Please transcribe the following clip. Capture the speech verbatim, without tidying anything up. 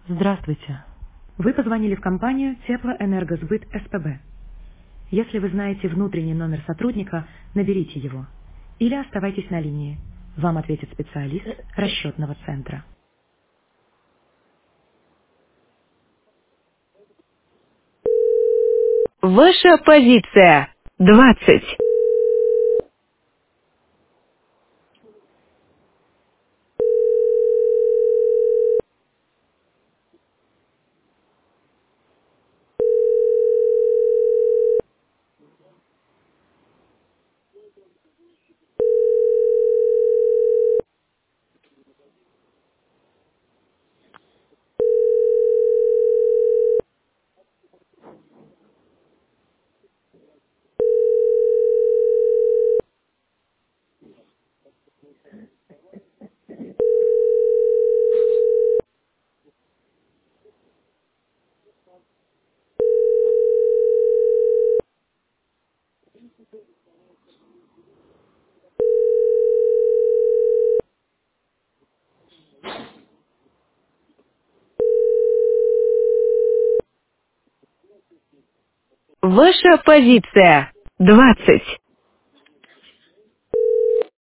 Здравствуйте. Вы позвонили в компанию Теплоэнергосбыт СПБ. Если вы знаете внутренний номер сотрудника, наберите его. Или оставайтесь на линии. Вам ответит специалист расчетного центра. Ваша позиция. Двадцать. Ваша позиция. Двадцать.